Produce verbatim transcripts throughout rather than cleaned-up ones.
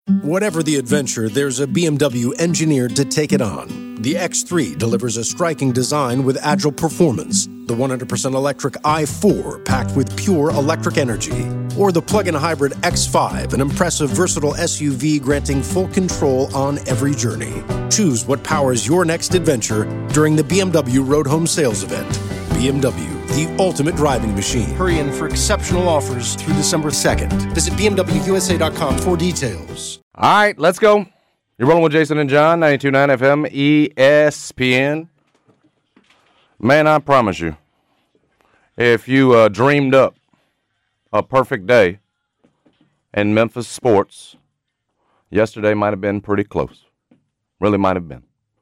Whatever the adventure, there's a B M W engineered to take it on. The X three delivers a striking design with agile performance. The one hundred percent electric i four packed with pure electric energy. Or the plug-in hybrid X five, an impressive versatile S U V granting full control on every journey. Choose what powers your next adventure during the B M W Road Home Sales Event. B M W, the ultimate driving machine. Hurry in for exceptional offers through December second. Visit B M W U S A dot com for details. All right, let's go. You're rolling with Jason and John, ninety-two point nine F M, E S P N. Man, I promise you, if you uh, dreamed up a perfect day in Memphis sports, yesterday might have been pretty close. Really might have been.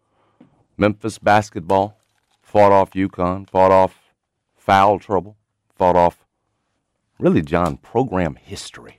Memphis basketball fought off UConn, fought off foul trouble, fought off, really, John, program history,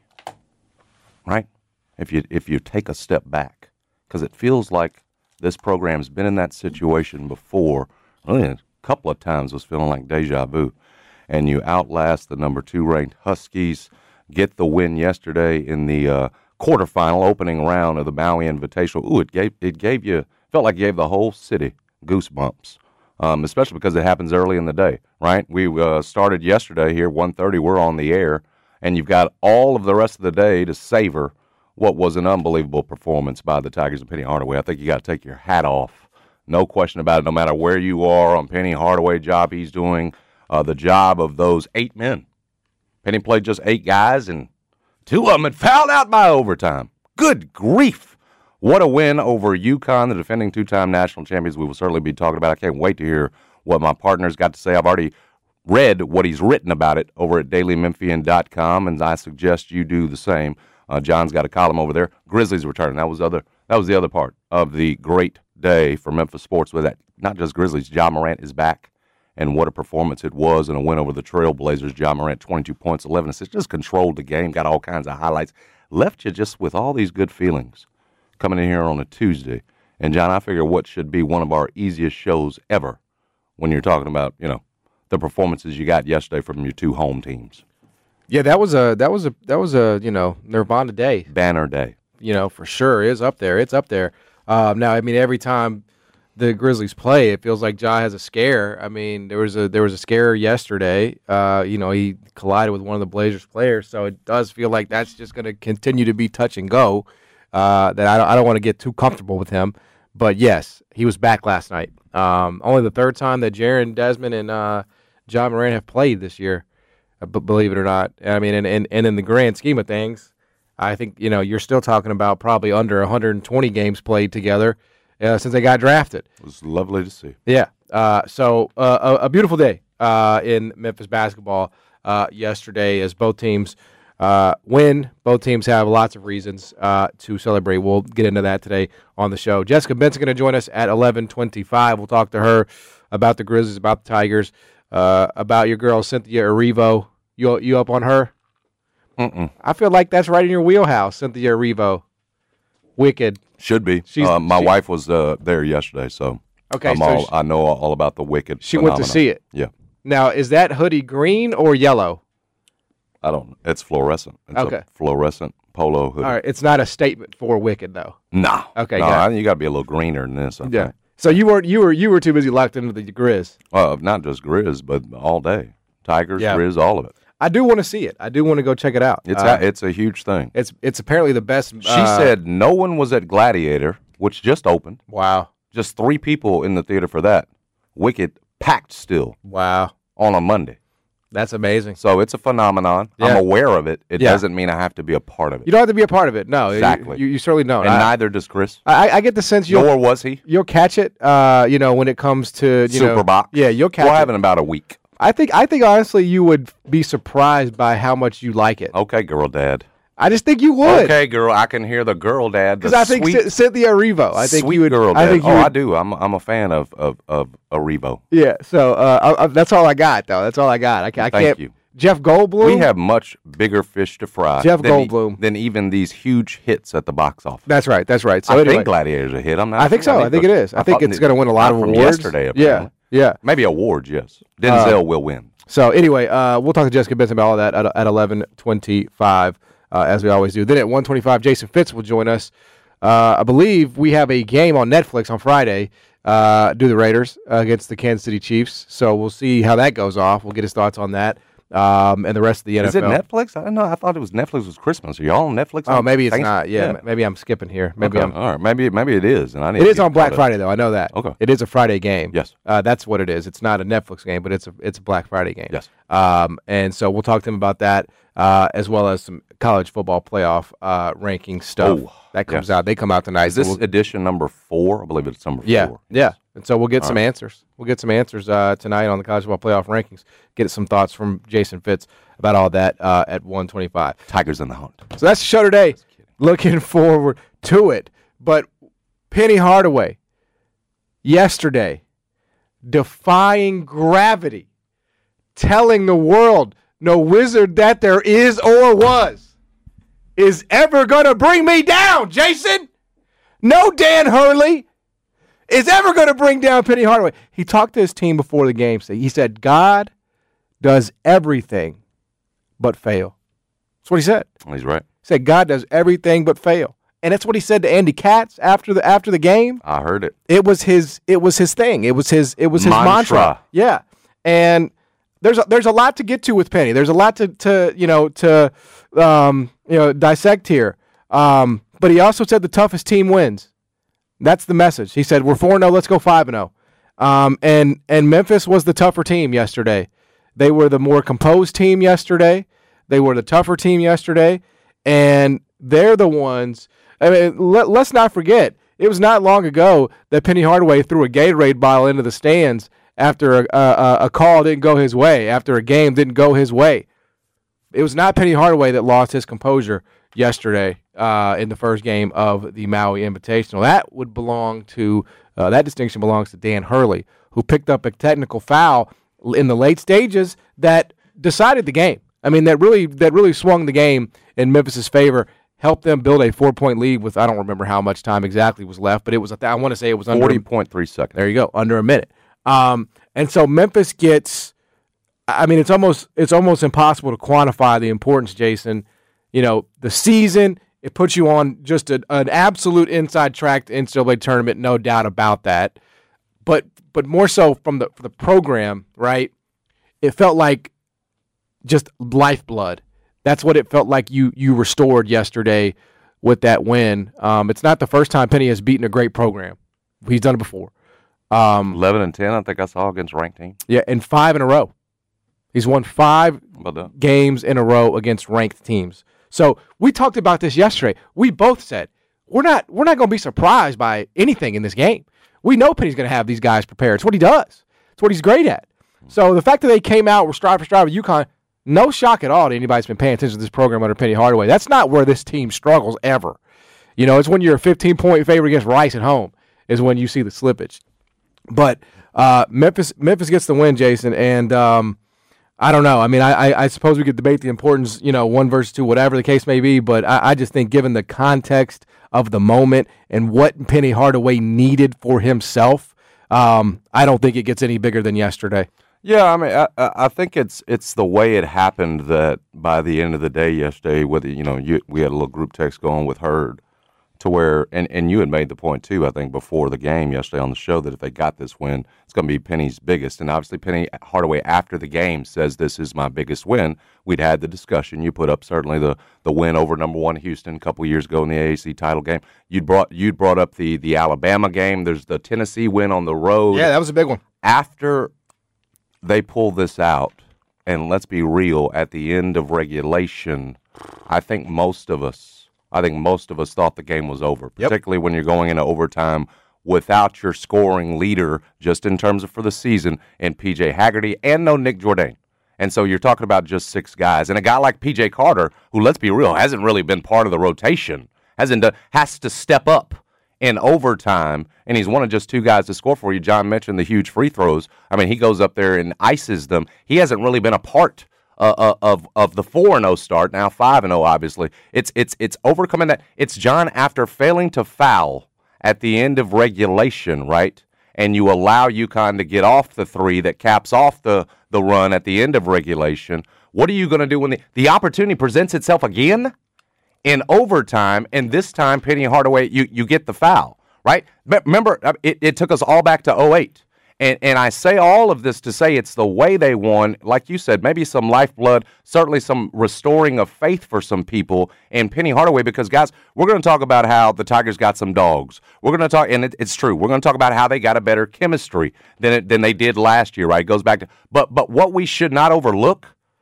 right? If you if you take a step back, because it feels like this program's been in that situation before. Really, a couple of times was feeling like deja vu. And you outlast the number two ranked Huskies, get the win yesterday in the uh, quarterfinal opening round of the Maui Invitational. Ooh, it gave it gave you felt like it gave the whole city goosebumps, um, especially because it happens early in the day, right? We uh, started yesterday here, one thirty. We're on the air, and you've got all of the rest of the day to savor what was an unbelievable performance by the Tigers and Penny Hardaway. I think you got to take your hat off, no question about it, no matter where you are on Penny Hardaway job he's doing, uh, the job of those eight men. Penny played just eight guys, and two of them had fouled out by overtime. Good grief. What a win over UConn, the defending two-time national champions. We will certainly be talking about. I can't wait to hear what my partner's got to say. I've already read what he's written about it over at daily memphian dot com, and I suggest you do the same. Uh, John's got a column over there. Grizzlies return. That was other. That was the other part of the great day for Memphis sports. With that, not just Grizzlies. Ja Morant is back, and what a performance it was in a win over the Trailblazers. Ja Morant, twenty-two points, eleven assists, just controlled the game. Got all kinds of highlights. Left you just with all these good feelings coming in here on a Tuesday. And John, I figure what should be one of our easiest shows ever when you're talking about, you know, the performances you got yesterday from your two home teams. Yeah, that was a that was a that was a you know Nirvana day, banner day. You know, for sure, it's up there. It's up there. Um, now, I mean, every time the Grizzlies play, it feels like Ja has a scare. I mean, there was a there was a scare yesterday. Uh, you know, he collided with one of the Blazers players, so it does feel like that's just going to continue to be touch and go. Uh, that I don't, I don't want to get too comfortable with him, but yes, he was back last night. Um, only the third time that Jaren Desmond and uh, Ja Morant have played this year. But believe it or not, I mean, and, and, and in the grand scheme of things, I think, you know, you're still talking about probably under one hundred twenty games played together uh, since they got drafted. It was lovely to see. Yeah. Uh, so uh, a, a beautiful day uh, in Memphis basketball uh, yesterday as both teams uh, win. Both teams have lots of reasons uh, to celebrate. We'll get into that today on the show. Jessica Benson going to join us at eleven twenty-five. We'll talk to her about the Grizzlies, about the Tigers. Uh, about your girl Cynthia Erivo. You you up on her? Mm-mm. I feel like that's right in your wheelhouse, Cynthia Erivo. Wicked. Should be. She's, uh, my she, wife was uh, there yesterday, so, okay, I'm so all, she, I know all about the Wicked. She phenomenon. went to see it. Yeah. Now, is that hoodie green or yellow? I don't. It's fluorescent. It's okay. A fluorescent polo hoodie. All right. It's not a statement for Wicked, though. No. Okay. No, got I, you got to be a little greener than this. I yeah. think. So you were you were you were too busy locked into the Grizz. Uh, not just Grizz, but all day. Tigers, yeah. Grizz, all of it. I do want to see it. I do want to go check it out. It's uh, a, it's a huge thing. It's it's apparently the best. She uh, said no one was at Gladiator, which just opened. Wow. Just three people in the theater for that. Wicked packed still. Wow. On a Monday. That's amazing. So it's a phenomenon. Yeah. I'm aware of it. It yeah. doesn't mean I have to be a part of it. You don't have to be a part of it. No, exactly. You, you, you certainly don't. And I, neither does Chris. I, I get the sense you'll. Nor was he. You'll catch it. Uh, you know, when it comes to you Super know, Box. Yeah, you'll catch we'll it. have it in about a week. I think. I think honestly, you would be surprised by how much you like it. Okay, girl, dad. I just think you would. Okay, girl, I can hear the girl, dad. Because I think sweet, C- Cynthia Erivo. I think sweet you would. girl, dad. I think you oh, would, I do. I'm I'm a fan of of of Erivo. Yeah. So uh, I, I, that's all I got, though. That's all I got. I, I can't. Thank you. Jeff Goldblum. We have much bigger fish to fry. Jeff than Goldblum. E- than even these huge hits at the box office. That's right. That's right. So I anyway, think Gladiator's a hit. I'm not. I think so. I think it is. I, I think it's going to win a lot of from awards. Yesterday, apparently. Yeah. Yeah. Maybe awards. Yes. Denzel uh, will win. So anyway, uh, we'll talk to Jessica Benson about all that at, at eleven twenty-five. uh, as we always do. Then at one twenty-five, Jason Fitz will join us. Uh, I believe we have a game on Netflix on Friday, uh, do the Raiders uh, against the Kansas City Chiefs. So we'll see how that goes off. We'll get his thoughts on that um, and the rest of the N F L. Is it Netflix? I don't know. I thought it was Netflix was Christmas. Are y'all on Netflix? Oh, on maybe it's Thanks- not. Yeah, yeah, m- maybe I'm skipping here. Maybe okay. I'm. All right. Maybe maybe it is. And I need It to is get on Black caught up. Friday, though. I know that. Okay. It is a Friday game. Yes. Uh, that's what it is. It's not a Netflix game, but it's a it's a Black Friday game. Yes. Um, and so we'll talk to him about that, uh, as well as some college football playoff uh, ranking stuff Oh, that comes yes. out. They come out tonight. Is this So we'll- edition number four? I believe it's number yeah, four. yeah. And so we'll get All some right. answers. We'll get some answers uh, tonight on the college football playoff rankings. Get some thoughts from Jason Fitz about all that uh, at one twenty-five. Tigers in the hunt. So that's the show today. Looking forward to it. But Penny Hardaway, yesterday, defying gravity, telling the world no wizard that there is or was is ever going to bring me down, Jason. No Dan Hurley is ever going to bring down Penny Hardaway. He talked to his team before the game. He said, God does everything but fail. That's what he said. He's right. He said, God does everything but fail. And that's what he said to Andy Katz after the after the game. I heard it. It was his it was his thing. It was his it was his Mantra. mantra. Yeah. And there's a, there's a lot to get to with Penny. There's a lot to, to you know to um, you know dissect here. Um, but he also said the toughest team wins. That's the message. He said we're four and oh, let's go five and oh. Um, and and Memphis was the tougher team yesterday. They were the more composed team yesterday. They were the tougher team yesterday, and they're the ones. I mean, let, let's not forget, it was not long ago that Penny Hardaway threw a Gatorade bottle into the stands after a, a, a call didn't go his way, after a game didn't go his way. It was not Penny Hardaway that lost his composure yesterday uh, in the first game of the Maui Invitational. That would belong to uh, that distinction belongs to Dan Hurley, who picked up a technical foul in the late stages that decided the game. I mean, that really that really swung the game in Memphis's favor, helped them build a four-point lead with, I don't remember how much time exactly was left, but it was, I want to say it was under forty point three seconds. There you go, under a minute. Um, and so Memphis gets, I mean, it's almost it's almost impossible to quantify the importance, Jason. You know, the season, it puts you on just a, an absolute inside track to N C double A tournament, no doubt about that. But but more so from the, from the program, right? It felt like just lifeblood. That's what it felt like you you restored yesterday with that win. Um, it's not the first time Penny has beaten a great program. He's done it before. Um, eleven and ten, I think I saw against ranked teams. yeah, and five in a row. He's won five How about that? games in a row against ranked teams. So we talked about this yesterday. We both said we're not we're not going to be surprised by anything in this game. We know Penny's going to have these guys prepared. It's what he does. It's what he's great at. So the fact that they came out with stride for stride with UConn, no shock at all to anybody that's been paying attention to this program under Penny Hardaway. That's not where this team struggles ever. You know, it's when you're a fifteen-point favorite against Rice at home is when you see the slippage. But uh, Memphis Memphis gets the win, Jason, and um, I don't know. I mean, I, I, I suppose we could debate the importance, you know, one versus two, whatever the case may be, but I, I just think given the context of the moment and what Penny Hardaway needed for himself, um, I don't think it gets any bigger than yesterday. Yeah, I mean, I, I I think it's it's the way it happened that by the end of the day yesterday, whether you know, you, we had a little group text going with Hurd, to where, and, and you had made the point too, I think before the game yesterday on the show, that if they got this win, it's going to be Penny's biggest. And obviously, Penny Hardaway after the game says this is my biggest win. We'd had the discussion. You put up certainly the, the win over number one Houston a couple years ago in the A A C title game. You'd brought you'd brought up the the Alabama game. There's the Tennessee win on the road. Yeah, that was a big one. After they pull this out, and let's be real, at the end of regulation, I think most of us, I think most of us thought the game was over, Yep. particularly when you're going into overtime without your scoring leader, just in terms of for the season, and P J Haggerty, and no Nick Jourdain. And so you're talking about just six guys. And a guy like P J Carter, who, let's be real, hasn't really been part of the rotation, hasn't done, has to step up in overtime, and he's one of just two guys to score for you. John mentioned the huge free throws. I mean, he goes up there and ices them. He hasn't really been a part uh, of of the four and oh start, now five and oh, obviously. It's it's it's overcoming that. It's John, after failing to foul at the end of regulation, right, and you allow UConn to get off the three that caps off the, the run at the end of regulation, what are you going to do when the, the opportunity presents itself again? in overtime, and this time Penny Hardaway, you, you get the foul, right? But remember, it, it took us all back to oh eight. And and I say all of this to say it's the way they won. Like you said, maybe some lifeblood, certainly some restoring of faith for some people in Penny Hardaway. Because, guys, we're going to talk about how the Tigers got some dogs. We're going to talk, and it, it's true, we're going to talk about how they got a better chemistry than it, than they did last year, right? It goes back to, but but what we should not overlook,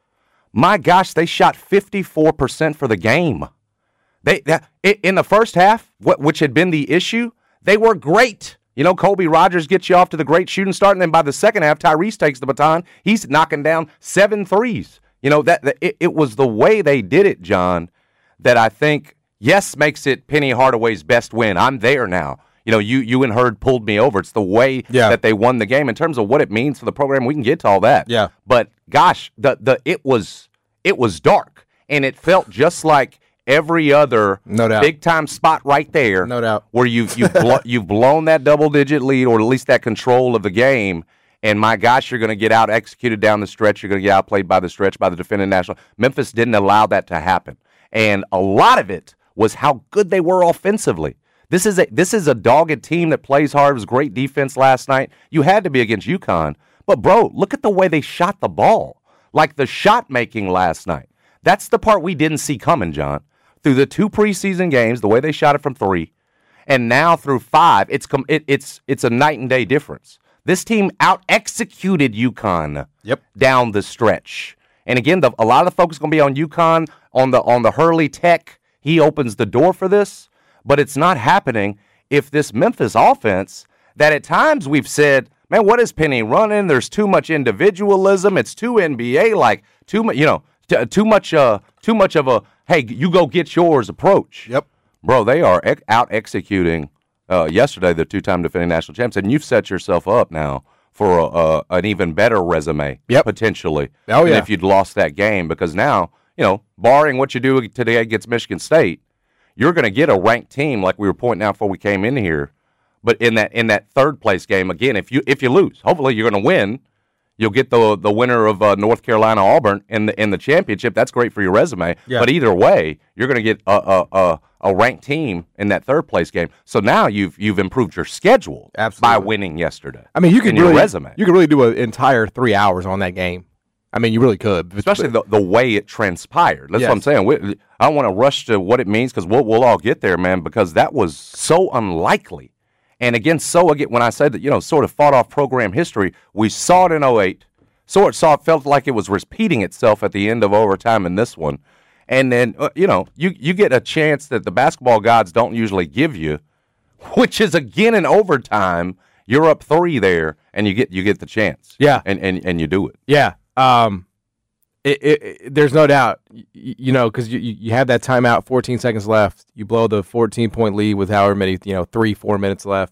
my gosh, they shot fifty-four percent for the game. They that, in the first half, what, which had been the issue, they were great. You know, Colby Rogers gets you off to the great shooting start, and then by the second half, Tyrese takes the baton. He's knocking down seven threes. You know, that, that it, it was the way they did it, John, that I think, yes, makes it Penny Hardaway's best win. I'm there now. You know, you you and Hurd pulled me over. It's the way yeah. that they won the game. In terms of what it means for the program, we can get to all that. Yeah. But, gosh, the the it was it was dark, and it felt just like every other no doubt. big-time spot right there, no doubt, where you've you've, blo- you've blown that double-digit lead, or at least that control of the game. And my gosh, you're going to get out executed down the stretch. You're going to get outplayed by the stretch by the defending national. Memphis didn't allow that to happen, and a lot of it was how good they were offensively. This is a this is a dogged team that plays hard. It was great defense last night. You had to be against UConn, but bro, look at the way they shot the ball. Like the shot making last night. That's the part we didn't see coming, John. Through the two preseason games, the way they shot it from three, and now through five, it's com- it, it's it's a night and day difference. This team out-executed UConn yep. down the stretch. And again, the, a lot of the focus is going to be on UConn, on the on the Hurley Tech. He opens the door for this, but it's not happening if this Memphis offense, that at times we've said, man, what is Penny running? There's too much individualism. It's too N B A-like, too much, you know, t- too much, uh, too much of a, hey, you go get yours approach. Yep. Bro, they are ex- out executing uh, yesterday the two-time defending national champs, and you've set yourself up now for a, a, an even better resume, yep. potentially, oh, than yeah. if you'd lost that game. Because now, you know, barring what you do today against Michigan State, you're going to get a ranked team like we were pointing out before we came in here. But in that in that third-place game, again, if you if you lose, hopefully you're going to win. You'll get the the winner of uh, North Carolina Auburn in the in the championship. That's great for your resume. Yeah. But either way, you're going to get a, a a a ranked team in that third place game. So now you've you've improved your schedule Absolutely. by winning yesterday. I mean, you could your really resume. You could really do an entire three hours on that game. I mean, you really could, especially the the way it transpired. That's yes. what I'm saying. We, I don't want to rush to what it means because we'll we'll all get there, man. Because that was so unlikely. And again, so again, when I said that, you know, sort of fought off program history, we saw it in oh eight. So it saw it felt like it was repeating itself at the end of overtime in this one. And then, uh, you know, you, you get a chance that the basketball gods don't usually give you, which is, again, in overtime. You're up three there, and you get you get the chance. Yeah. And and, and you do it. Yeah. Um, it, it, it, there's no doubt, you, you know, because you, you have that timeout, fourteen seconds left. You blow the fourteen-point lead with however many, you know, three, four minutes left.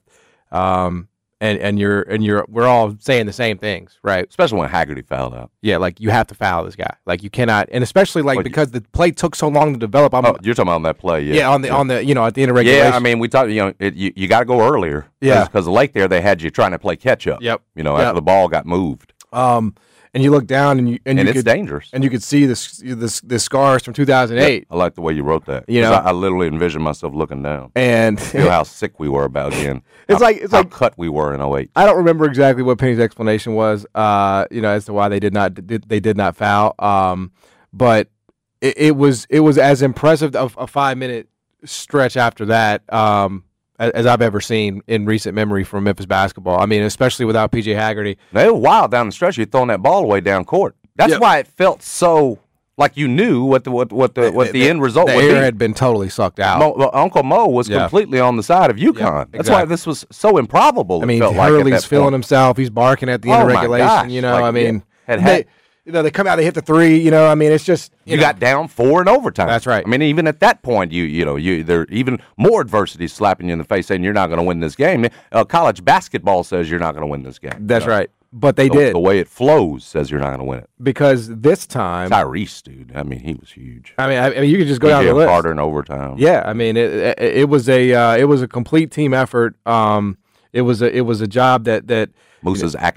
Um And and you're and you're we're all saying the same things, right? Especially when Haggerty fouled out. Yeah, like you have to foul this guy. Like you cannot, and especially like What, because the play took so long to develop. I'm, Oh, you're talking about on that play, yeah. yeah, on the yeah. on the you know at the end of regulation. Yeah, I mean, we talked. You know, it, you you got to go earlier. Yeah. because the lake there they had you trying to play catch up. Yep. You know, Yep. after the ball got moved. Um, and you look down and you and, And you it's could, dangerous. and you could see this this the scars from two thousand eight. I like the way you wrote that. You 'Cause know? I, I literally envisioned myself looking down. And Feel how sick we were about again. It's how, like- it's how like- cut we were in oh eight. I don't remember exactly what Penny's explanation was, uh, you know, as to why they did not did, they did not foul. Um, but it, it was it was as impressive of a five minute stretch after that um, as, as I've ever seen in recent memory from Memphis basketball. I mean, especially without P J Haggerty. They were wild down the stretch. You're throwing that ball away down court. That's Yeah. why it felt so like you knew what the what what the what the, the end result The would air be. had been totally sucked out. Mo, well, Uncle Mo was Yeah. completely on the side of UConn. Yeah, That's why exactly. this was so improbable. I it mean, felt like at Hurley's that feeling point. himself. He's barking at the Oh end of my regulation. gosh. You know, Like, I mean, yeah. Had they, had- you know, they come out, they hit the three. You know, I mean, it's just You, know, got down four in overtime. That's right. I mean, even at that point, you you know, you there even more adversity slapping you in the face, saying you're not going to win this game. Uh, college basketball says you're not going to win this game. That's You know? right. But they the, did The way it flows says you're not going to win it. because this time, Tyrese, dude. I mean, he was huge. I mean, I, I mean, you could just go down P J the list. Carter in overtime. Yeah, I mean, it it, it was a uh, it was a complete team effort. Um, it was a it was a job that that Moose's acting.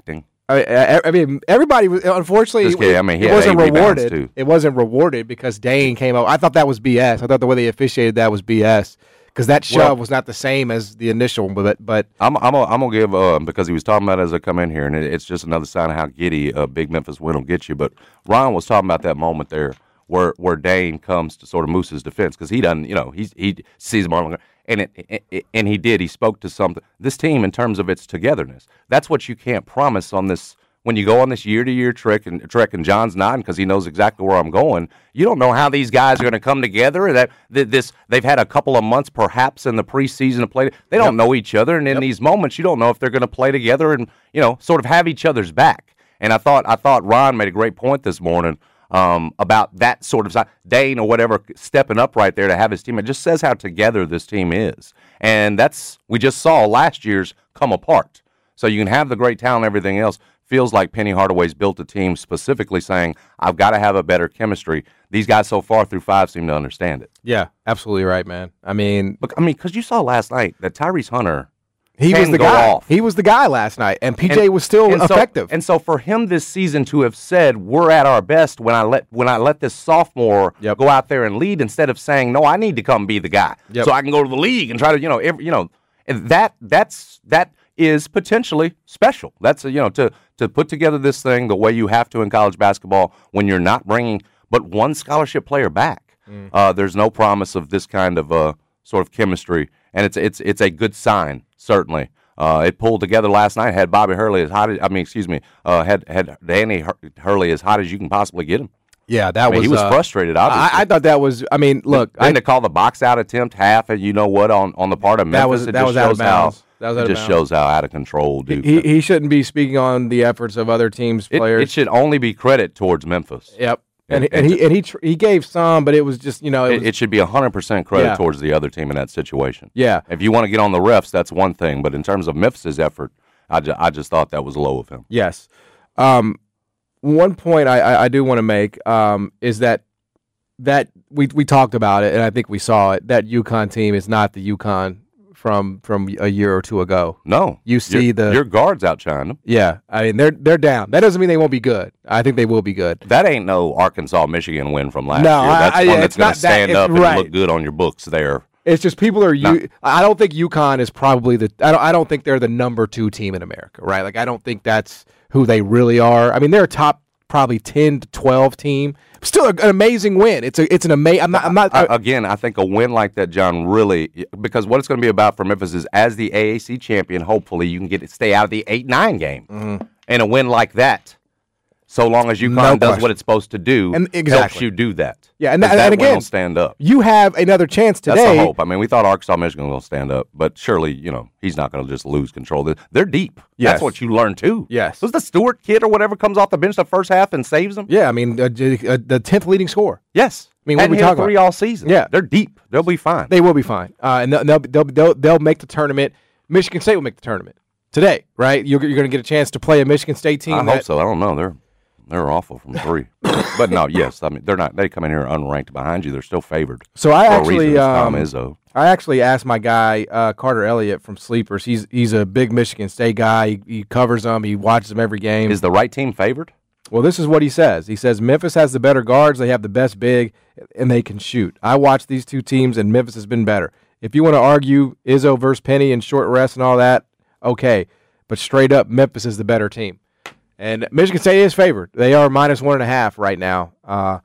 I, I, I mean, everybody was unfortunately. This kid, I mean, he it had wasn't eight rebounds, rewarded. too. It wasn't rewarded because Dane came out. I thought that was B S. I thought the way they officiated that was B S because that shove Well- was not the same as the initial. But but I'm I'm gonna, I'm gonna give uh, because he was talking about it as I come in here, and it, it's just another sign of how giddy a big Memphis win will get you. But Ron was talking about that moment there where where Dane comes to sort of Moose's defense because he doesn't, you know, he he sees Marlon, and it, it and he did. He spoke to something. This team, in terms of its togetherness, that's what you can't promise on this. When you go on this year-to-year trek and trek, and John's nodding because he knows exactly where I'm going. You don't know how these guys are going to come together. That, that this they've had a couple of months, perhaps in the preseason to play. They don't Yep. know each other, and in Yep. these moments, you don't know if they're going to play together and you know sort of have each other's back. And I thought I thought Ron made a great point this morning um, about that sort of side. Dane or whatever stepping up right there to have his team. It just says how together this team is, and that's we just saw last year's come apart. So you can have the great talent and everything else. Feels like Penny Hardaway's built a team specifically saying, I've got to have a better chemistry. These guys so far through five seem to understand it. yeah, absolutely right, man. I mean, But I mean, because you saw last night that Tyrese Hunter he can was the go guy. off. He was the guy last night, and P J And- was still and so- effective. and so for him this season to have said, we're at our best when I let when I let this sophomore Yep. go out there and lead instead of saying, no, I need to come be the guy Yep. so I can go to the league and try to, you know, every, you know, and that that's that is potentially special. That's, a, you know, to to put together this thing the way you have to in college basketball when you're not bringing but one scholarship player back. Mm. Uh, there's no promise of this kind of uh, sort of chemistry, and it's it's it's a good sign, certainly. Uh, it pulled together last night. Had Bobby Hurley as hot as I mean, excuse me, uh, had had Danny Hur- Hurley as hot as you can possibly get him. yeah, that I mean, was he was uh, frustrated. Obviously, I, I thought that was. I mean, look, then I, to call the box out attempt half, and you know what, on, on the part of Memphis, That was- it that just was out of shows how bounds. That was out it of just bounds. shows how out of control Duke. he he shouldn't be speaking on the efforts of other teams' it, players. it should only be credit towards Memphis. Yep. And, And- and, and he and he tr- he gave some, but it was just you know it, It, was, it should be one hundred percent credit Yeah. towards the other team in that situation. yeah If you want to get on the refs, that's one thing. But in terms of Memphis's effort, I, ju- I just thought that was low of him. yes. Um, one point I, I, I do want to make um, is that that we we talked about it, and I think we saw it. That UConn team is not the UConn from from a year or two ago. No. You see your, the- Your guards outshined them. Yeah, I mean they're they're down. That doesn't mean they won't be good. I think they will be good. That ain't no Arkansas Michigan win from last No, year. I- That's I- one yeah, that's it's going not to that- stand it's- up and right. look good on your books there. It's just people are. No. U- I don't think UConn is probably the. I don't. I don't think they're the number two team in America, right? Like I don't think that's who they really are. I mean, they're a top probably ten to twelve team. Still an amazing win. It's a. It's an amazing. I'm not. I'm not. I, again, I think a win like that, John, really, because what it's going to be about for Memphis is as the A A C champion, hopefully you can get it, stay out of the eight nine game. Mm-hmm. And a win like that, so long as UConn No does question. what it's supposed to do, And- helps exactly. you do that. Yeah, and 'Cause that- and that win again, will stand up. you have another chance That's today. the hope. I mean, we thought Arkansas Michigan was going to stand up, but surely, you know, he's not going to just lose control. They're deep. Yes. That's what you learn, too. Yes. Was the Stewart kid or whatever comes off the bench the first half and saves them? Yeah, I mean uh, j- uh, the tenth leading scorer. Yes. I mean, what Hadn't we hit a talking three about? all season. Yeah. They're deep. They'll be fine. They will be fine, uh, and they'll, they'll they'll they'll they'll make the tournament. Michigan State will make the tournament today, right? You're you're going to get a chance to play a Michigan State team. I that, hope so. I don't know. They're they're awful from three. But no, yes. I mean, they're not. They come in here unranked behind you. They're still favored. So I for a actually reason. It's Tom um, Izzo. I actually asked my guy uh, Carter Elliott from Sleepers. He's he's a big Michigan State guy. He, he covers them. He watches them every game. Is the right team favored? Well, this is what he says. He says Memphis has the better guards. They have the best big, and they can shoot. I watched these two teams, and Memphis has been better. If you want to argue Izzo versus Penny and short rest and all that, okay. But straight up, Memphis is the better team. And Michigan State is favored. They are minus one and a half right now. Uh,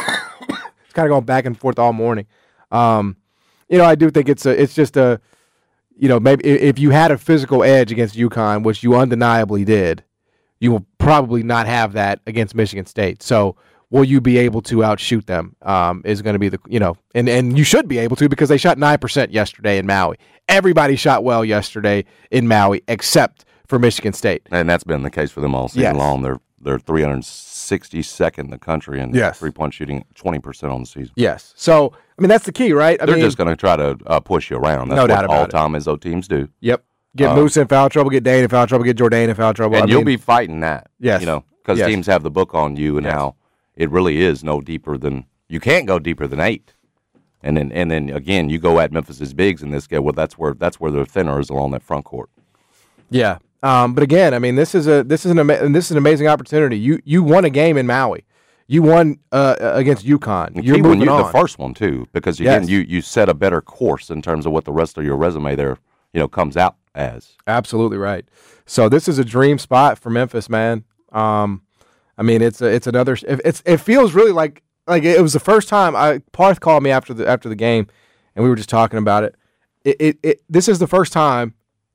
it's kind of going back and forth all morning. Um, you know, I do think it's a, it's just a, you know, maybe i- if you had a physical edge against UConn, which you undeniably did, you will probably not have that against Michigan State. So will you be able to outshoot them um, is going to be the, you know, and, and you should be able to because they shot nine percent yesterday in Maui. Everybody shot well yesterday in Maui except for Michigan State. And that's been the case for them all season Yes. long. They're they're three hundred sixty-second in the country in Yes. three-point shooting, twenty percent on the season. Yes. So, I mean, that's the key, right? I They're mean, just going to try to uh, push you around. That's No what doubt about all it. Tom Izzo teams do. Yep. Get Uh, Moose in foul trouble, get Dane in foul trouble, get Jordan in foul trouble. And I you'll mean, be fighting that. Yes. You know, because Yes. teams have the book on you and Yes. how it really is no deeper than – you can't go deeper than eight. And then, and then again, you go at Memphis's bigs in this game. Well, that's where that's where they're thinner is along that front court. Yeah. Um, but again, I mean, this is a this is an ama- this is an amazing opportunity. You you won a game in Maui. You won uh, against UConn. And You're key moving you, on. The first one too, because again, Yes. you you set a better course in terms of what the rest of your resume there, you know, comes out as. Absolutely right. So this is a dream spot for Memphis, man. Um, I mean, it's a, it's another. It, it's it feels really like like it was the first time. I Parth called me after the after the game, and we were just talking about it. It, it, it this is the first time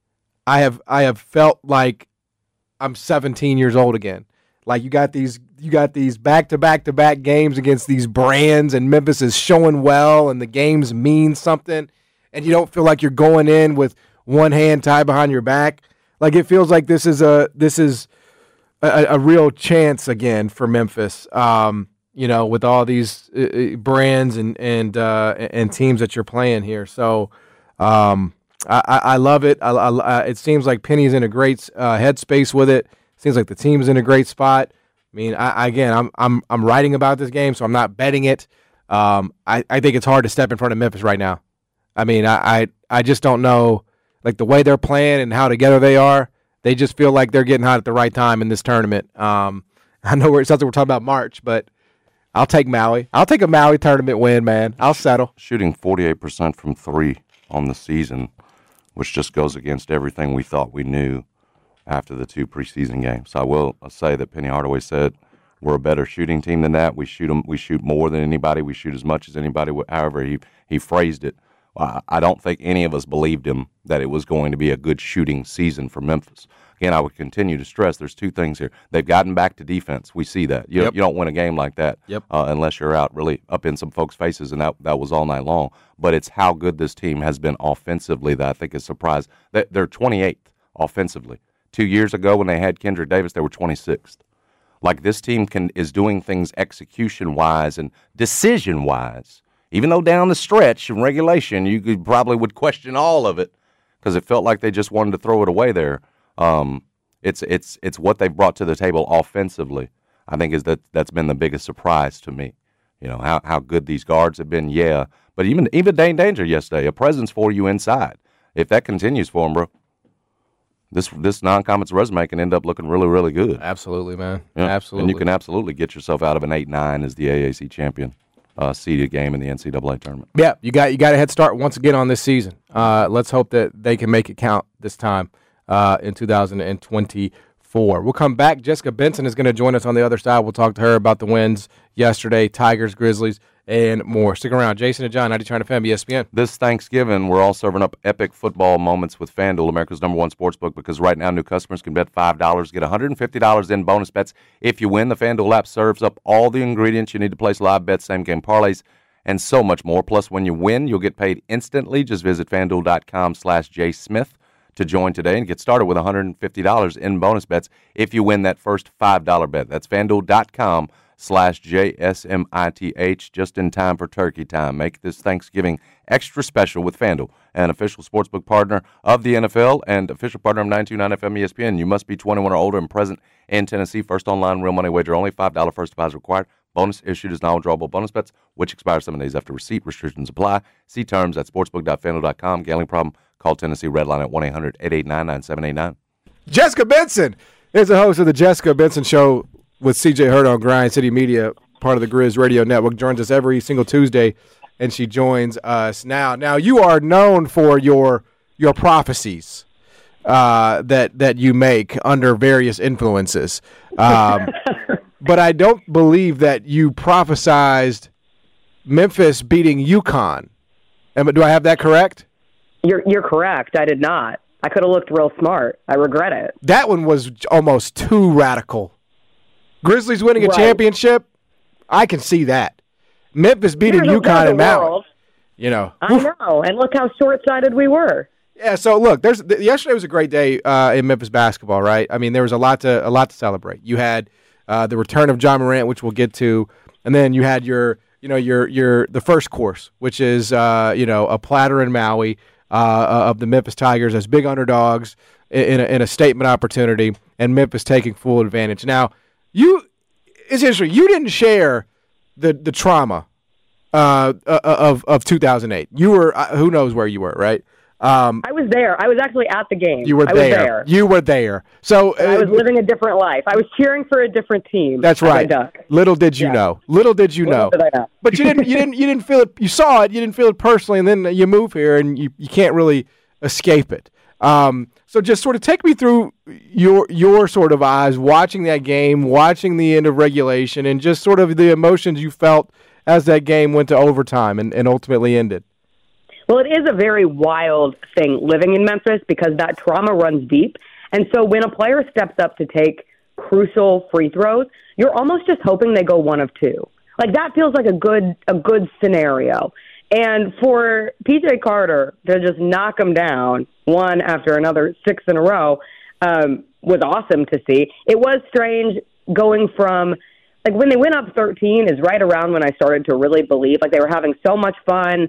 I have I have felt like I'm seventeen years old again. Like you got these you got these back to back to back games against these brands, and Memphis is showing well, and the games mean something, and you don't feel like you're going in with one hand tied behind your back. Like it feels like this is a this is a, a real chance again for Memphis. Um, you know, with all these uh, brands and and uh, and teams that you're playing here. So um, I, I love it. I, I, it seems like Penny's in a great uh, headspace with it. Seems like the team's in a great spot. I mean, I, again, I'm I'm I'm writing about this game, so I'm not betting it. Um, I, I think it's hard to step in front of Memphis right now. I mean, I, I I just don't know, like the way they're playing and how together they are. They just feel like they're getting hot at the right time in this tournament. Um, I know we're, it sounds like we're talking about March, but I'll take Maui. I'll take a Maui tournament win, man. I'll settle. Shooting forty-eight percent from three on the season, which just goes against everything we thought we knew after the two preseason games. I will say that Penny Hardaway said we're a better shooting team than that. We shoot 'em, we shoot more than anybody. We shoot as much as anybody. However he he phrased it, I don't think any of us believed him that it was going to be a good shooting season for Memphis. Again, I would continue to stress there's two things here. They've gotten back to defense. We see that. You, Yep. you don't win a game like that Yep. uh, unless you're out really up in some folks' faces, and that, that was all night long. But it's how good this team has been offensively that I think is surprised. They- They're twenty-eighth offensively. Two years ago when they had Kendrick Davis, they were twenty-sixth. Like this team can is doing things execution-wise and decision-wise. Even though down the stretch in regulation, you could probably would question all of it because it felt like they just wanted to throw it away there. Um, it's it's it's what they've brought to the table offensively. I think is that that's been the biggest surprise to me. You know how how good these guards have been. Yeah, but even even Dane Danger yesterday, a presence for you inside. If that continues for him, bro, this this non-conference resume can end up looking really really good. Absolutely, man. Yeah. Absolutely. And you can absolutely get yourself out of an eight nine as the A A C champion. Uh, seeded game in the N C double A tournament. Yeah, you got you got a head start once again on this season. Uh, let's hope that they can make it count this time uh, in two thousand twenty-four. We'll come back. Jessica Benson is going to join us on the other side. We'll talk to her about the wins yesterday, Tigers, Grizzlies, and more. Stick around. Jason and John, ninety-two point nine F M, E S P N. This Thanksgiving, we're all serving up epic football moments with FanDuel, America's number one sportsbook, because right now new customers can bet five dollars, get one hundred fifty dollars in bonus bets. If you win, the FanDuel app serves up all the ingredients you need to place live bets, same-game parlays, and so much more. Plus, when you win, you'll get paid instantly. Just visit FanDuel.com slash jsmith to join today and get started with one hundred fifty dollars in bonus bets if you win that first five dollar bet. That's FanDuel.com slash J-S-M-I-T-H, just in time for turkey time. Make this Thanksgiving extra special with FanDuel, an official sportsbook partner of the N F L and official partner of ninety-two point nine F M E S P N. You must be twenty-one or older and present in Tennessee. First online real money wager only. five dollars first deposit required. Bonus issued as non-withdrawable bonus bets, which expire seven days after receipt. Restrictions apply. See terms at sportsbook dot fanduel dot com. Gambling problem? Call Tennessee Redline at one eight hundred eight eight nine nine seven eight nine. Jessica Benson is the host of the Jessica Benson Show with C J Hurd on Grind City Media, part of the Grizz Radio Network. Joins us every single Tuesday, and she joins us now. Now, you are known for your your prophecies uh, that that you make under various influences, um, but I don't believe that you prophesized Memphis beating UConn. Am, do I have that correct? You're you're correct. I did not. I could have looked real smart. I regret it. That one was almost too radical. Grizzlies winning a Right. championship, I can see that. Memphis beating There's a- UConn there's a and Maui, world. you know. I know, and look how short-sighted we were. Yeah, so look, there's th- yesterday was a great day uh, in Memphis basketball, right? I mean, there was a lot to a lot to celebrate. You had uh, the return of John Morant, which we'll get to, and then you had your, you know, your your the first course, which is uh, you know a platter in Maui uh, of the Memphis Tigers as big underdogs in a, in a statement opportunity, and Memphis taking full advantage. Now, you it's interesting. You didn't share the the trauma uh, uh, of of two thousand eight. You were uh, who knows where you were, right? Um, I was there. I was actually at the game. you were I there. Was there. You were there. So uh, I was living a different life. I was cheering for a different team. That's as a right. Duck. Little did you Yeah. know. Little did you Little know. did I know. But you didn't. You didn't. You didn't feel it. You saw it. You didn't feel it personally, and then you move here, and you, you can't really escape it. Um, so just sort of take me through your your sort of eyes watching that game, watching the end of regulation, and just sort of the emotions you felt as that game went to overtime and, and ultimately ended. Well, it is a very wild thing living in Memphis because that trauma runs deep. And so when a player steps up to take crucial free throws, you're almost just hoping they go one of two. Like that feels like a good a good scenario. And for P J Carter to just knock him down one after another, six in a row, um, was awesome to see. It was strange going from Like, when they went up thirteen is right around when I started to really believe. Like, they were having so much fun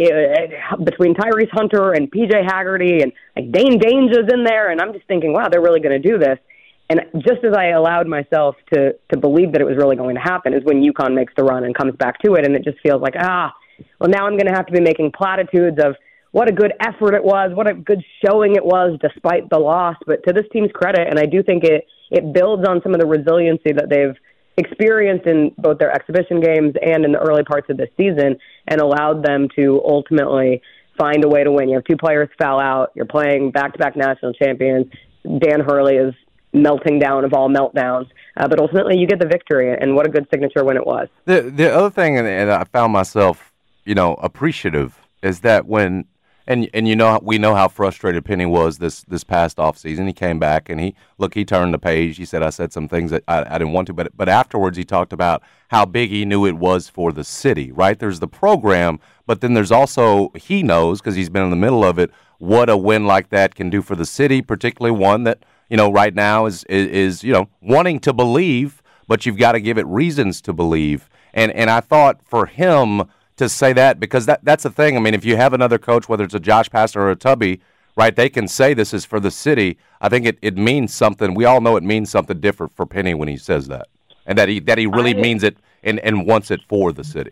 uh, between Tyrese Hunter and P J Haggerty, and, like, Dane Danger's in there, and I'm just thinking, wow, they're really going to do this. And just as I allowed myself to, to believe that it was really going to happen is when UConn makes the run and comes back to it, and it just feels like, ah, well, now I'm going to have to be making platitudes of what a good effort it was, what a good showing it was despite the loss. But to this team's credit, and I do think it, it builds on some of the resiliency that they've experienced in both their exhibition games and in the early parts of this season, and allowed them to ultimately find a way to win. You have two players foul out. You're playing back-to-back national champions. Dan Hurley is melting down of all meltdowns. Uh, but ultimately, you get the victory, and what a good signature win it was. The the other thing, and, and I found myself, you know, appreciative, is that when And and you know we know how frustrated Penny was this this past offseason. He came back and he look he turned the page. He said I said some things that I, I didn't want to, but but afterwards he talked about how big he knew it was for the city. Right? There's the program, but then there's also he knows because he's been in the middle of it what a win like that can do for the city, particularly one that you know right now is is, is you know wanting to believe, but you've got to give it reasons to believe. And and I thought for him to say that, because that that's the thing. I mean, if you have another coach, whether it's a Josh Pastner or a Tubby, right, they can say this is for the city. I think it, it means something. We all know it means something different for Penny when he says that, and that he that he really I, means it and, and wants it for the city.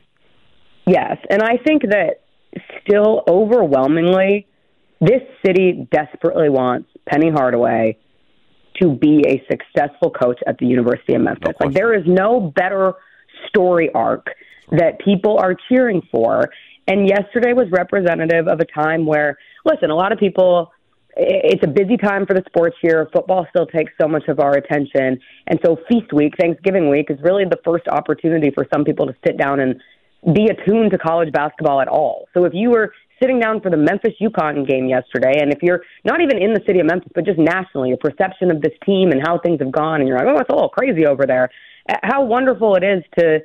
Yes, and I think that still overwhelmingly, this city desperately wants Penny Hardaway to be a successful coach at the University of Memphis. No like there is no better story arc that people are cheering for. And yesterday was representative of a time where, listen, a lot of people, it's a busy time for the sports year. Football still takes so much of our attention. And so Feast Week, Thanksgiving week, is really the first opportunity for some people to sit down and be attuned to college basketball at all. So if you were sitting down for the Memphis-UConn game yesterday, and if you're not even in the city of Memphis, but just nationally, your perception of this team and how things have gone, and you're like, oh, it's a little crazy over there, how wonderful it is to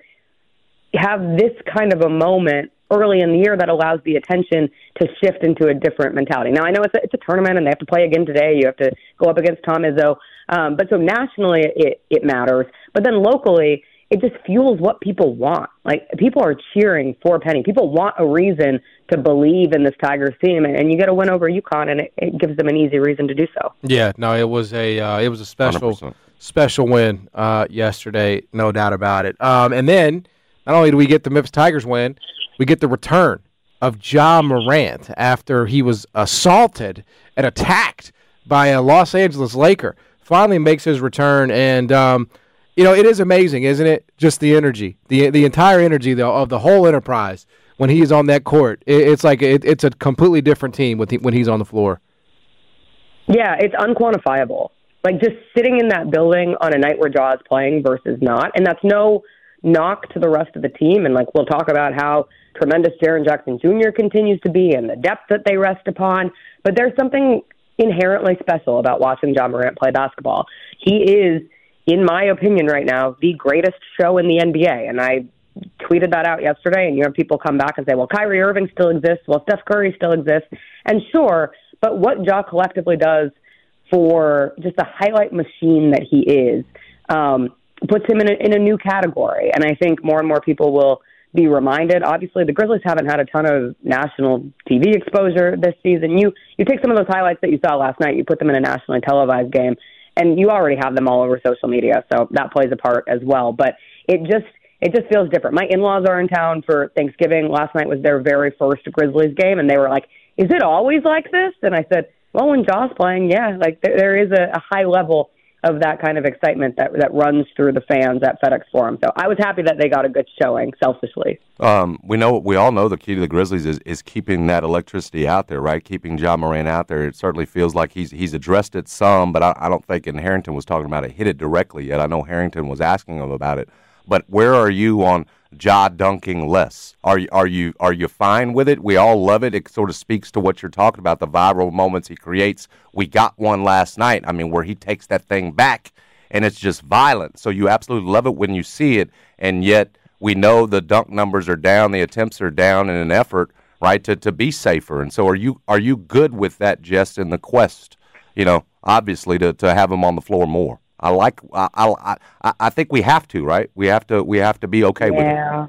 have this kind of a moment early in the year that allows the attention to shift into a different mentality. Now, I know it's a, it's a tournament and they have to play again today. You have to go up against Tom Izzo. Um, but so nationally it, it matters. But then locally, it just fuels what people want. Like, people are cheering for Penny. People want a reason to believe in this Tigers team, and, and you get a win over UConn, and it, it gives them an easy reason to do so. Yeah, no, it was a uh, it was a special one hundred percent. Special win uh, yesterday, no doubt about it. Um, and then not only do we get the Memphis Tigers win, we get the return of Ja Morant after he was assaulted and attacked by a Los Angeles Laker. Finally makes his return, and um, you know, it is amazing, isn't it? Just the energy, the the entire energy the, of the whole enterprise when he is on that court. It, it's like it, it's a completely different team with the, when he's on the floor. Yeah, it's unquantifiable. Like, just sitting in that building on a night where Ja is playing versus not, and that's no knock to the rest of the team. And, like, we'll talk about how tremendous Jaren Jackson Junior continues to be and the depth that they rest upon. But there's something inherently special about watching Ja Morant play basketball. He is, in my opinion right now, the greatest show in the N B A. And I tweeted that out yesterday, and you have people come back and say, well, Kyrie Irving still exists. Well, Steph Curry still exists. And sure, but what Ja collectively does for just the highlight machine that he is, um, puts him in a, in a new category. And I think more and more people will be reminded. Obviously, the Grizzlies haven't had a ton of national T V exposure this season. You you take some of those highlights that you saw last night, you put them in a nationally televised game, and you already have them all over social media, so that plays a part as well. But it just it just feels different. My in-laws are in town for Thanksgiving. Last night was their very first Grizzlies game, and they were like, is it always like this? And I said, well, when Jaw's playing, yeah, like there, there is a, a high level of that kind of excitement that that runs through the fans at FedEx Forum. So I was happy that they got a good showing, selfishly. Um, we know we all know the key to the Grizzlies is, is keeping that electricity out there, right? Keeping Ja Morant out there. It certainly feels like he's he's addressed it some, but I, I don't think, and Harrington was talking about it, hit it directly yet. I know Harrington was asking him about it. But where are you on Ja dunking less? Are you are you are you fine with it? We all love it. It sort of speaks to what you're talking about, the viral moments he creates. We got one last night. I mean, where he takes that thing back, and it's just violent. So you absolutely love it when you see it, and yet we know the dunk numbers are down, the attempts are down in an effort, right, to, to be safer. And so are you are you good with that, Jess, in the quest, you know, obviously to, to have him on the floor more? I like. I, I I I think we have to, right? We have to. We have to be okay yeah. with it. Yeah,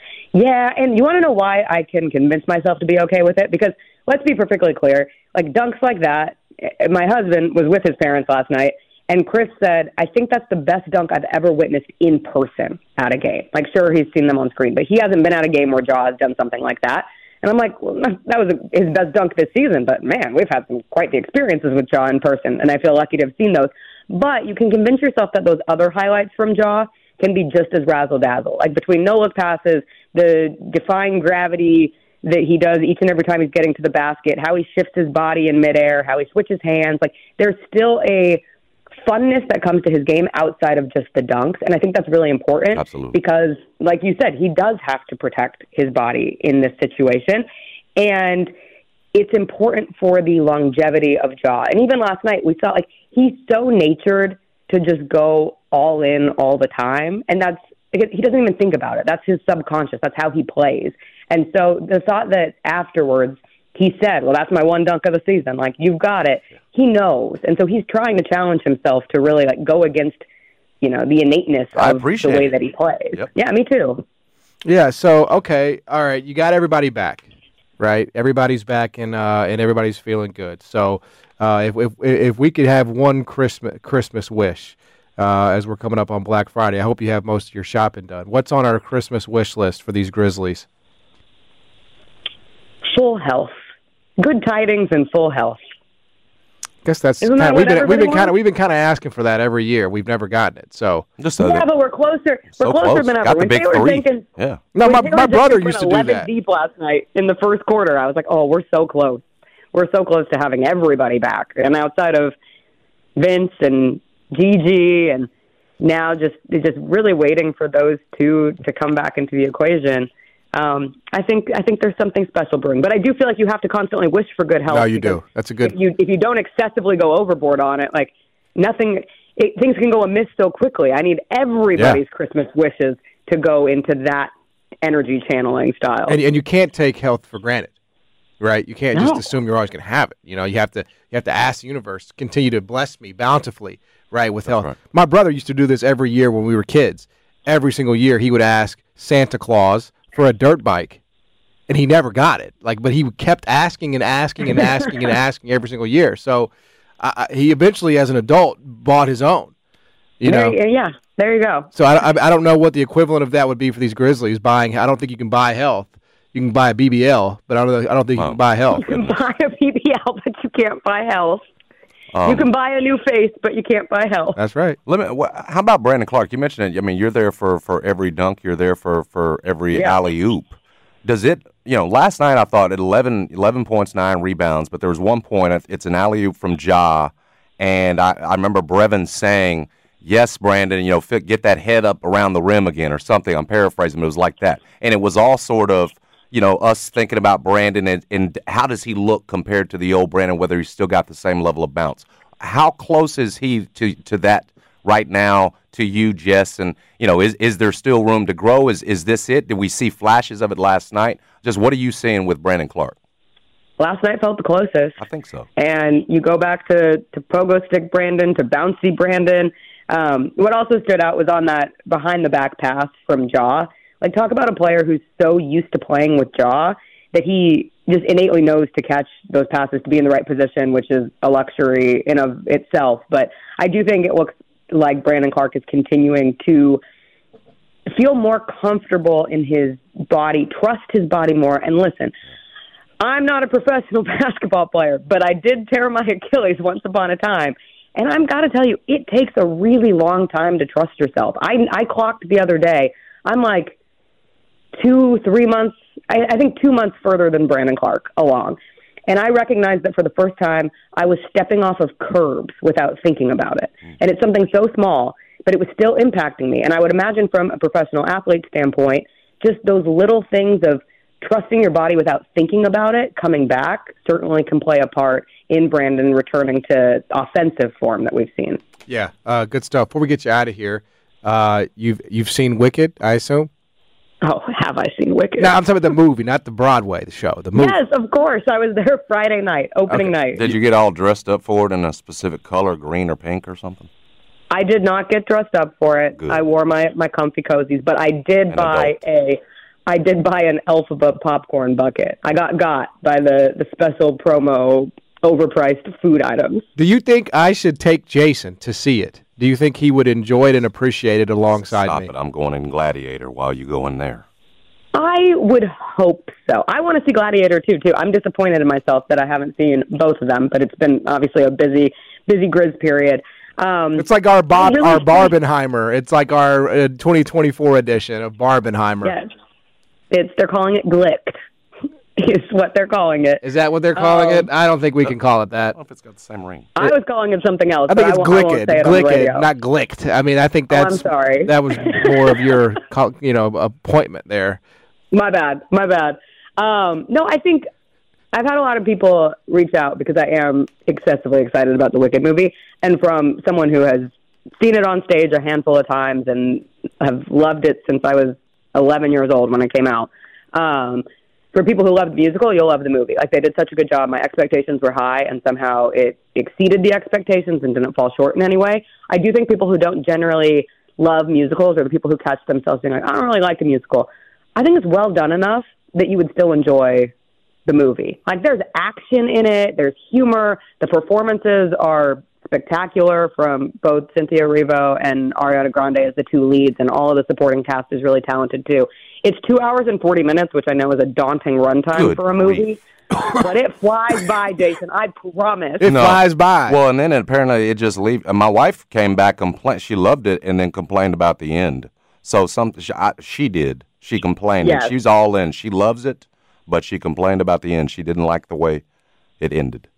yeah. And you want to know why I can convince myself to be okay with it? Because let's be perfectly clear. Like dunks like that. My husband was with his parents last night, and Chris said, "I think that's the best dunk I've ever witnessed in person at a game. Like, sure, he's seen them on screen, but he hasn't been at a game where Ja has done something like that." And I'm like, well, that was his best dunk this season. But man, we've had some quite the experiences with Ja in person, and I feel lucky to have seen those. But you can convince yourself that those other highlights from Ja can be just as razzle-dazzle. Like between no-look passes, the defying gravity that he does each and every time he's getting to the basket, how he shifts his body in midair, how he switches hands. Like there's still a funness that comes to his game outside of just the dunks. And I think that's really important. Absolutely. Because, like you said, he does have to protect his body in this situation. And it's important for the longevity of Ja. And even last night, we saw, like, he's so natured to just go all in all the time. And that's, he doesn't even think about it. That's his subconscious. That's how he plays. And so the thought that afterwards he said, well, that's my one dunk of the season. Like, you've got it. He knows. And so he's trying to challenge himself to really, like, go against, you know, the innateness I of the way it. that he plays. Yep. Yeah, me too. Yeah, so, okay, all right, you got everybody back, right? Everybody's back, and uh, and everybody's feeling good. So uh, if, if if we could have one Christmas Christmas wish uh, as we're coming up on Black Friday, I hope you have most of your shopping done. What's on our Christmas wish list for these Grizzlies? Full health. Good tidings and full health. I guess that's Isn't that kinda, we've what been we've been everybody kind of we've been kind of asking for that every year. We've never gotten it. So Just so Yeah, that, but we're closer. so We're closer close. than ever. Got the When big they were three. thinking, Yeah. no, when my they were my just brother thinking used to for do eleven that. deep last night in the first quarter. I was like, oh, we're so close. We're so close to having everybody back. And outside of Vince and Gigi, and now just just really waiting for those two to come back into the equation. Um, I think I think there's something special brewing, but I do feel like you have to constantly wish for good health. No, you do. That's a good. If you if you don't excessively go overboard on it, like nothing, it, things can go amiss so quickly. I need everybody's Yeah. Christmas wishes to go into that energy channeling style. And and you can't take health for granted, right? You can't No. just assume you're always going to have it. You know, you have to you have to ask the universe to continue to bless me bountifully, right, with health. right. My brother used to do this every year when we were kids. Every single year, he would ask Santa Claus for a dirt bike, and he never got it. Like, but he kept asking and asking and asking and asking every single year. So uh, he eventually, as an adult, bought his own. You know. There, yeah, there you go. So I, I, I don't know what the equivalent of that would be for these Grizzlies buying. I don't think you can buy health. You can buy a B B L, but I don't. I don't think Wow. you can buy health. You can buy a P B L, but you can't buy health. Um, you can buy a new face, but you can't buy health. That's right. Let me. Wh- how about Brandon Clark? You mentioned it. I mean, you're there for, for every dunk. You're there for, for every Yeah. alley oop. Does it? You know, last night I thought at eleven, eleven points, nine rebounds, but there was one point. It's an alley oop from Ja, and I, I remember Brevin saying, "Yes, Brandon. You know, fit, get that head up around the rim again," or something. I'm paraphrasing, but it was like that, and it was all sort of, you know, us thinking about Brandon and, and how does he look compared to the old Brandon, whether he's still got the same level of bounce. How close is he to, to that right now, to you, Jess? And, you know, is is there still room to grow? Is is this it? Did we see flashes of it last night? Just what are you seeing with Brandon Clark? Last night felt the closest. I think so. And you go back to, to pogo stick Brandon, to bouncy Brandon. Um, what also stood out was on that behind-the-back pass from Ja. Like, talk about a player who's so used to playing with Ja that he just innately knows to catch those passes, to be in the right position, which is a luxury in of itself. But I do think it looks like Brandon Clark is continuing to feel more comfortable in his body, trust his body more. And listen, I'm not a professional basketball player, but I did tear my Achilles once upon a time. And I've got to tell you, it takes a really long time to trust yourself. I, I clocked the other day. I'm like two, three months, I, I think two months further than Brandon Clark along. And I recognized that for the first time, I was stepping off of curbs without thinking about it. And it's something so small, but it was still impacting me. And I would imagine from a professional athlete standpoint, just those little things of trusting your body without thinking about it, coming back, certainly can play a part in Brandon returning to offensive form that we've seen. Yeah, uh, good stuff. Before we get you out of here, uh, you've you've seen Wicked, I assume? Oh, have I seen Wicked? No, I'm talking about the movie, not the Broadway, the show, the movie. Yes, of course. I was there Friday night, opening Okay. night. Did you get all dressed up for it in a specific color, green or pink or something? I did not get dressed up for it. Good. I wore my, my comfy cozies, but I did An buy adult. a I did buy an Elphaba popcorn bucket. I got got by the, the special promo overpriced food items. Do you think I should take Jason to see it? Do you think he would enjoy it and appreciate it alongside Stop me? it. I'm going in Gladiator while you go in there. I would hope so. I want to see Gladiator too, too. I'm disappointed in myself that I haven't seen both of them, but it's been obviously a busy, busy Grizz period. Um, It's like our Bob, really our think- Barbenheimer. It's like our uh, twenty twenty-four edition of Barbenheimer. Yes. It's, they're calling it Glicked, is what they're calling it. Is that what they're calling Um, it? I don't think we can call it that. I don't know if it's got the same ring. I was calling it something else, I think but it's I won't, I won't Glicked, say it on the radio. Glicked, not Glicked. I mean, I think Oh, I'm that's sorry. that was more of your, col- you know, appointment there. My bad. My bad. Um, no, I think I've had a lot of people reach out because I am excessively excited about the Wicked movie. And from someone who has seen it on stage a handful of times and have loved it since I was eleven years old when it came out. Um, for people who love the musical, you'll love the movie. Like, they did such a good job. My expectations were high, and somehow it exceeded the expectations and didn't fall short in any way. I do think people who don't generally love musicals or the people who catch themselves being like, I don't really like a musical, I think it's well done enough that you would still enjoy the movie. Like, there's action in it, there's humor, the performances are spectacular from both Cynthia Erivo and Ariana Grande as the two leads, and all of the supporting cast is really talented too. It's two hours and forty minutes, which I know is a daunting runtime Good for a movie, grief. but it flies by, Jason. I promise. It flies by. Well, and then apparently it just leave. uh, My wife came back, complain. She loved it, and then complained about the end. So some she, I, she did. She complained. Yes. And she's all in. She loves it, but she complained about the end. She didn't like the way it ended.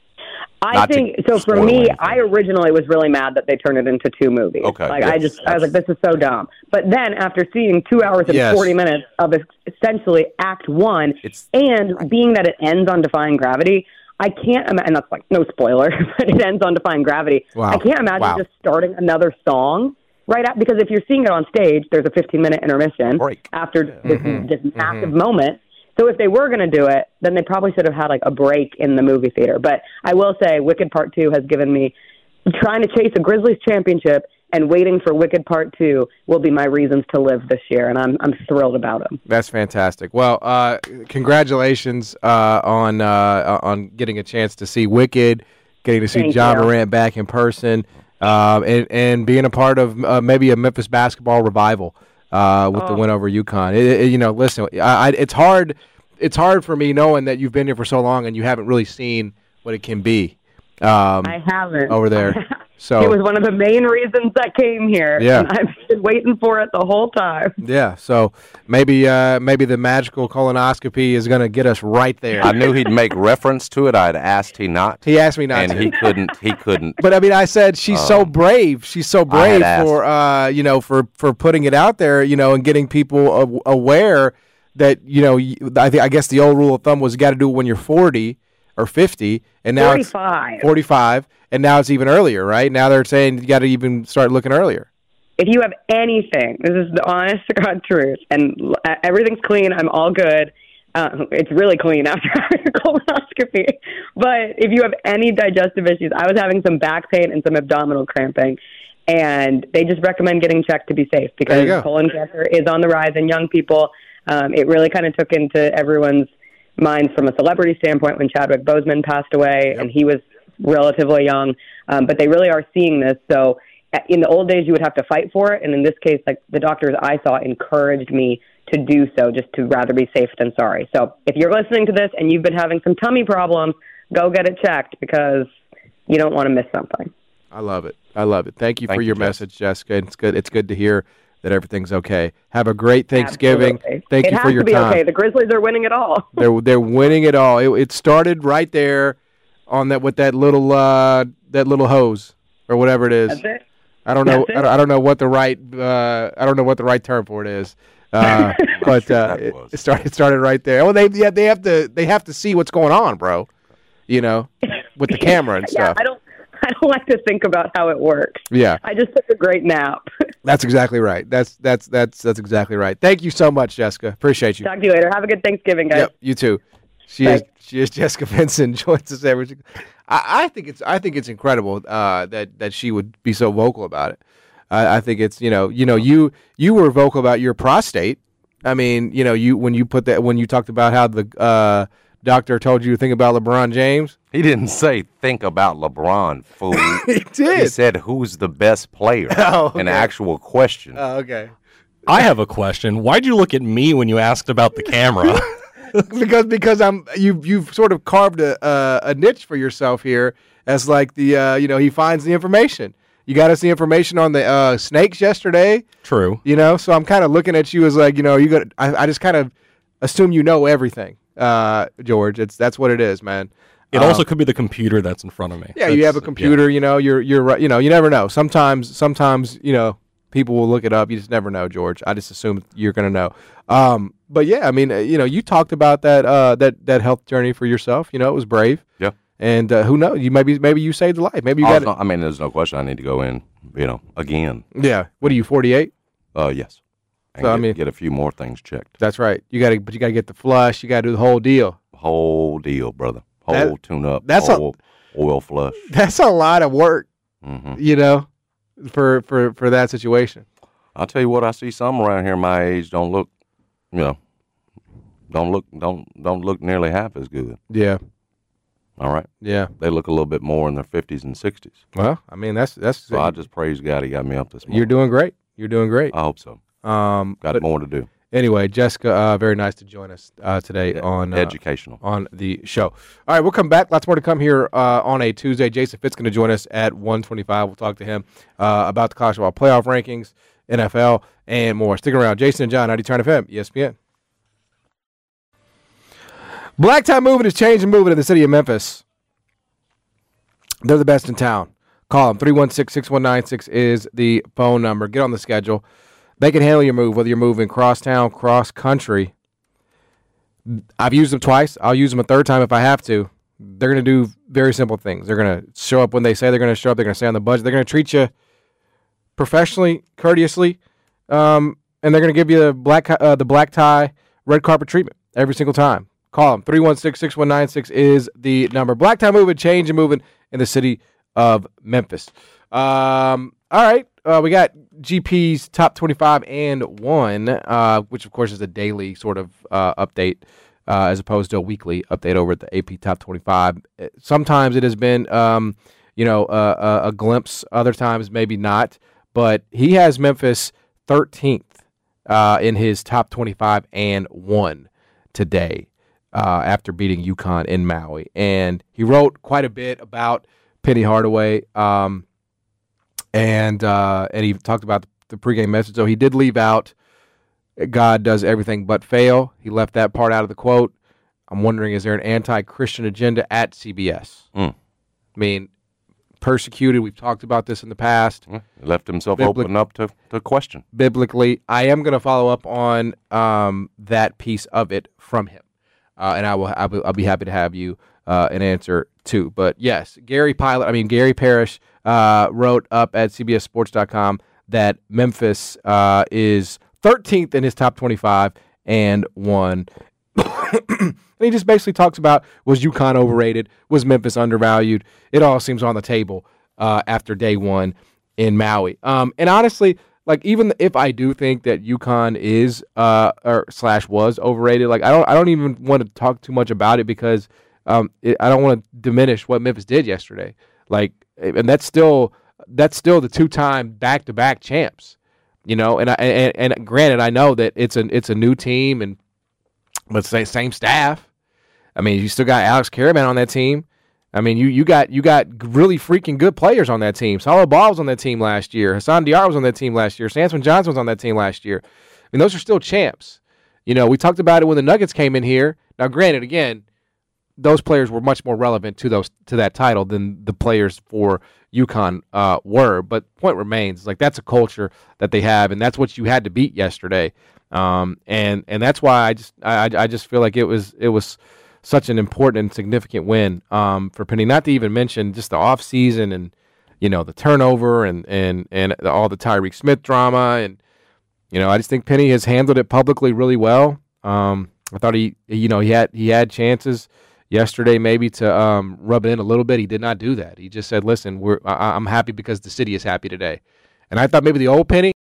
I Not to think so. For spoil me, anything. I originally was really mad that they turned it into two movies. Okay, like I yes, just, I was like, this is so dumb. But then after seeing two hours and Yes. forty minutes of essentially Act One, It's- and being that it ends on Defying Gravity, I can't imagine. And that's like no spoiler, but it ends on Defying Gravity. Wow. I can't imagine Wow. just starting another song right at, because if you're seeing it on stage, there's a fifteen minute intermission Break. after this, this massive moment. So if they were going to do it, then they probably should have had like a break in the movie theater. But I will say Wicked Part two has given me, trying to chase a Grizzlies championship and waiting for Wicked Part two will be my reasons to live this year, and I'm I'm thrilled about them. That's fantastic. Well, uh, congratulations uh, on uh, on getting a chance to see Wicked, getting to see Thank John you. Morant back in person, um, and and being a part of uh, maybe a Memphis basketball revival uh, with the Oh. win over UConn. It, it- you know, listen, I, I, it's hard. It's hard for me knowing that you've been here for so long and you haven't really seen what it can be um, I haven't. over there. So It was one of the main reasons I came here. Yeah. And I've been waiting for it the whole time. yeah, so maybe uh, maybe the magical colonoscopy is going to get us right there. I knew he'd make reference to it. I'd asked he not, He asked me not and to. he couldn't. He couldn't. But I mean, I said she's so brave. She's so I brave had asked. for uh, you know, for for putting it out there, you know, and getting people a- aware that you know. y- I think I guess the old rule of thumb was you got to do it when you're forty or fifty, and now forty-five. it's forty-five, and now it's even earlier, right? Now they're saying you got to even start looking earlier. If you have anything, this is the honest to God truth, and l- everything's clean, I'm all good. Uh, it's really clean after having a colonoscopy. But if you have any digestive issues, I was having some back pain and some abdominal cramping, and they just recommend getting checked to be safe There you because go. colon cancer is on the rise in young people. Um, it really kind of took into everyone's minds from a celebrity standpoint when Chadwick Boseman passed away, and he was relatively young. Um, but they really are seeing this. So uh, in the old days, you would have to fight for it. And in this case, like the doctors I saw encouraged me to do so, just to rather be safe than sorry. So if you're listening to this and you've been having some tummy problems, go get it checked because you don't want to miss something. I love it. I love it. Thank you Thank for you, your Jess. message, Jessica. It's good. It's good to hear that everything's okay. Have a great Thanksgiving. Absolutely. Thank it you for your It has to be time. okay. The Grizzlies are winning it all. They're they're winning it all. It, it started right there on that with that little uh, that little hose or whatever it is. That's it. I don't know. That's it. I don't, I don't know what the right. Uh, I don't know what the right term for it is. Uh, but sure uh, that it, was. it started. It started right there. Well, they yeah they have to they have to see what's going on, bro. You know, with the camera and Yeah, stuff. I don't. I don't like to think about how it works. Yeah, I just took a great nap. that's exactly right. That's that's that's that's exactly right. Thank you so much, Jessica. Appreciate you. Talk to you later. Have a good Thanksgiving, guys. Yep, you too. She Thanks. is she is Jessica Vincent. Joins us every. I, I think it's I think it's incredible uh, that that she would be so vocal about it. I, I think it's you know you know you you were vocal about your prostate. I mean you know you when you put that when you talked about how the uh, doctor told you to think about LeBron James. He didn't say think about LeBron, fool. He did. He said who's the best player. Oh, okay. An actual question. Oh, okay. I have a question. Why'd you look at me when you asked about the camera? because because I'm you you've sort of carved a uh, a niche for yourself here as like the uh, you know he finds the information. You got us the information on the uh, snakes yesterday. True. You know, so I'm kind of looking at you as like, you know, you got. I, I just kind of assume you know everything, uh, George. It's that's what it is, man. It Um, also could be the computer that's in front of me. yeah, you have a That's- computer. You know, you're you're right. You know, you never know. Sometimes, sometimes you know, people will look it up. You just never know, George. I just assume you're gonna know. Um, but yeah, I mean, uh, you know, you talked about that uh, that that health journey for yourself. You know, it was brave. Yeah. And uh, who knows? You maybe maybe you saved a life. Maybe you I, got was not- I mean, there's no question. I need to go in, you know, again. it. Yeah. What are you? forty-eight. Uh, yes. And So, I get, mean- get a few more things checked. That's right. You got to, but you got to get the flush. You got to do the whole deal. Whole deal, brother. Whole That- tune up. that's a- whole oil flush. That's a lot of work, hmm you know, for for for that situation. I'll tell you what. I see some around here my age don't look, you know, don't look don't don't look nearly half as good. Yeah. All right. Yeah. They look a little bit more in their fifties and sixties. Well, I mean, that's that's. So I just praise God he got me up this morning. You're doing great. You're doing great. I hope so. Um, Got but more to do. anyway, Jessica, uh, very nice to join us uh, today Yeah, on uh, educational. on the show. All right, we'll come back. Lots more to come here uh, on a Tuesday. Jason Fitz going to join us at one twenty-five. We'll talk to him uh, about the college football playoff rankings, N F L, and more. Stick around. Jason and John, ninety Turn F M, E S P N. Black Tie Moving is changing moving in the city of Memphis. They're the best in town. Call them. three one six, six one nine six is the phone number. Get on the schedule. They can handle your move, whether you're moving cross town, cross country. I've used them twice. I'll use them a third time if I have to. They're going to do very simple things. They're going to show up when they say they're going to show up. They're going to stay on the budget. They're going to treat you professionally, courteously, um, and they're going to give you the black uh, the black tie, red carpet treatment every single time. Call them. three one six, six one nine six is the number. Black Tie Moving, change and moving in the city of Memphis. Um, all right. Uh, we got G P's top twenty-five and one, uh, which, of course, is a daily sort of uh, update uh, as opposed to a weekly update over at the A P top twenty-five. Sometimes it has been, um, you know, uh, a, a glimpse. Other times, maybe not. But he has Memphis thirteenth uh, in his top twenty-five and one today. Uh, after beating UConn in Maui. And he wrote quite a bit about Penny Hardaway, um, and uh, and he talked about the pregame message. So he did leave out, God does everything but fail. He left that part out of the quote. I'm wondering, is there an anti-Christian agenda at C B S? Mm. I mean, persecuted, we've talked about this in the past. He left himself Biblic- open up to, to question. Biblically, I am going to follow up on um, that piece of it from him. Uh, and I will, I will, I'll be happy to have you uh, an answer too. But yes, Gary Pilot, I mean Gary Parrish uh, wrote up at C B S Sports dot com that Memphis uh, is thirteenth in his top twenty-five and one. And he just basically talks about, was UConn overrated? Was Memphis undervalued? It all seems on the table uh, after day one in Maui. Um, and honestly, like, even if I do think that UConn is uh or slash was overrated, like I don't I don't even want to talk too much about it because um it, I don't want to diminish what Memphis did yesterday. Like, and that's still that's still the two time back to back champs. You know, and I and, and granted, I know that it's a it's a new team, and but say same staff. I mean, you still got Alex Caravan on that team. I mean, you you got you got really freaking good players on that team. Salah Ball was on that team last year. Hassan Diarra was on that team last year. Samson Johnson was on that team last year. I mean, those are still champs. You know, we talked about it when the Nuggets came in here. Now, granted, again, those players were much more relevant to those to that title than the players for UConn uh, were. But point remains, like that's a culture that they have, and that's what you had to beat yesterday. Um, and and that's why I just I I just feel like it was it was such an important and significant win um, for Penny. Not to even mention just the off season and you know the turnover and and and all the Tyreek Smith drama, and you know I just think Penny has handled it publicly really well. Um, I thought he you know he had he had chances yesterday maybe to um, rub it in a little bit. He did not do that. He just said, "Listen, we're I, I'm happy because the city is happy today." And I thought maybe the old Penny